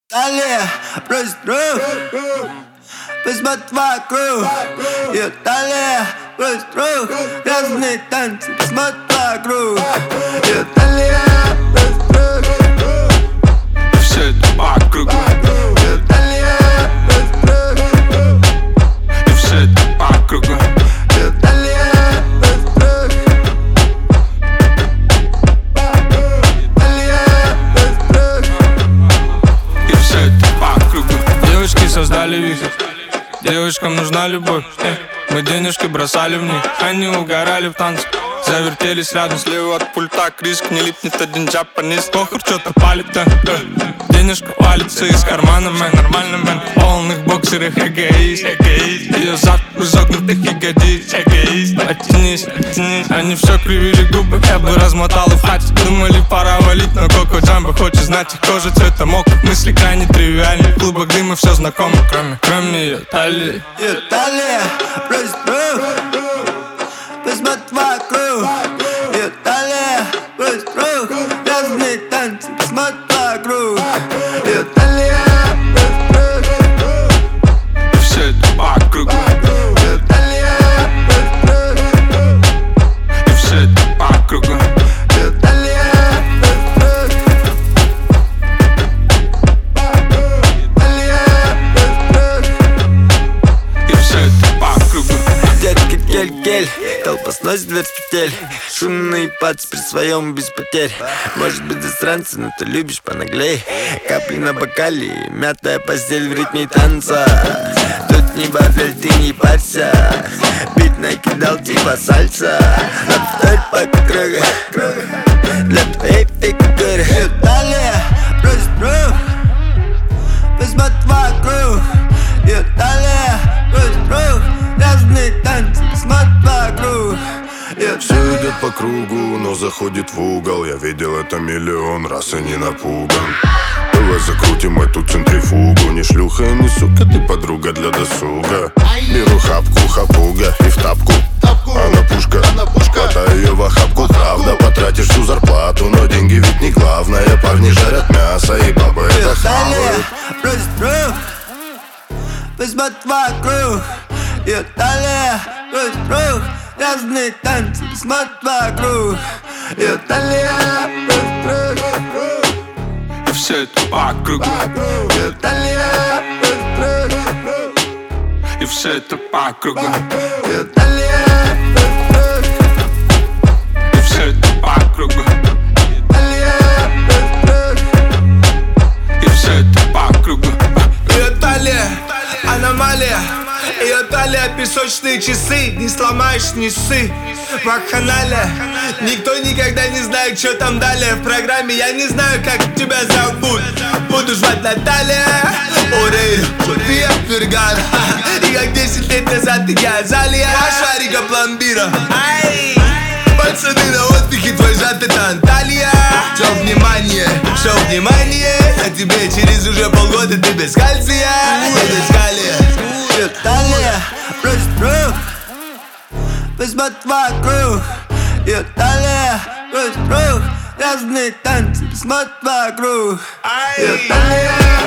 Далее брось друг, посмотри вокруг. И далее брось друг, разные танцы, посмотри вокруг. И далее брось друг, все это по кругу. и далее брось друг, И все это по кругу. и далее брось друг, далее брось друг. И все это по кругу. Девочки создали вихрь, девочкам нужна любовь. Мы денежки бросали в них, они угорали в танцах. Завертелись рядом, слева от пульта Криск, не липнет один джапанист. Похуй, что-то палит, да. Денежка валится из кармана, мэн. Нормально, мэн. В полных боксерах эгоист. Ее зад в изогнутых ягодиц. Эгоист, оттянись. Они все кривили губы, я бы размотал и в хате. Думали, пора валить, но Коко Джамбо хочет знать их кожа цвета мокрый. Мысли крайне тривиальны, в клубах дыма все знакомо, кроме ее талии. И далее брось друг, посмотри вокруг. И далее брось друг, разные танцы, посмотри вокруг. И далее брось друг, И все это по кругу. и далее брось друг, И все это по кругу. и далее брось друг, далее брось друг. И все это по кругу. Детка кель-кель, толпа сносит дверь с петель. Шумный пац при своем без потерь. Может быть засранцы, но ты любишь понаглей. Капли на бокале, мятая постель в ритме танца. Тут не бафель, ты не парься. Бит накидал типа сальса. Обставь по кругу для твоей фигуры. И далее брось друг, посмотри вокруг. И далее брось друг, разные танцы, посмотри вокруг. Все идет по кругу, но заходит в угол. Я видел это миллион раз и не напуган. Давай закрутим эту центрифугу. Не шлюха и не сука, ты подруга для досуга. Беру хапку, хапуга и в тапку. Она пушка, хватай ее в охапку. Правда, потратишь всю зарплату, но деньги ведь не главное. Парни жарят мясо и бабы это хавают. Брось друг, посмотри вокруг. И далее брось друг, разные танцы, посмотри вокруг. И далее брось друг, И все это по кругу. и далее брось друг, И все это по кругу. и далее брось друг, И все это по кругу. далее брось друг. И все это по кругу. Ее талия, аномалия. Ее талия, песочные часы. Не сломаешь, не ссы. Вакханалия. Никто никогда не знает, что там далее в программе. Я не знаю, как тебя зовут. Буду звать Наталья Орейро, София Фергана. И как 10 лет назад я Азалия, Шарика пломбира. Ай! Пацаны на отдыхе, твой зад это Анталия. Все внимание, а тебе через уже полгода ты без кальция. Я без калия. И далее брось друг, посмотри вокруг. И далее брось друг, разные танцы, посмотри вокруг. И далее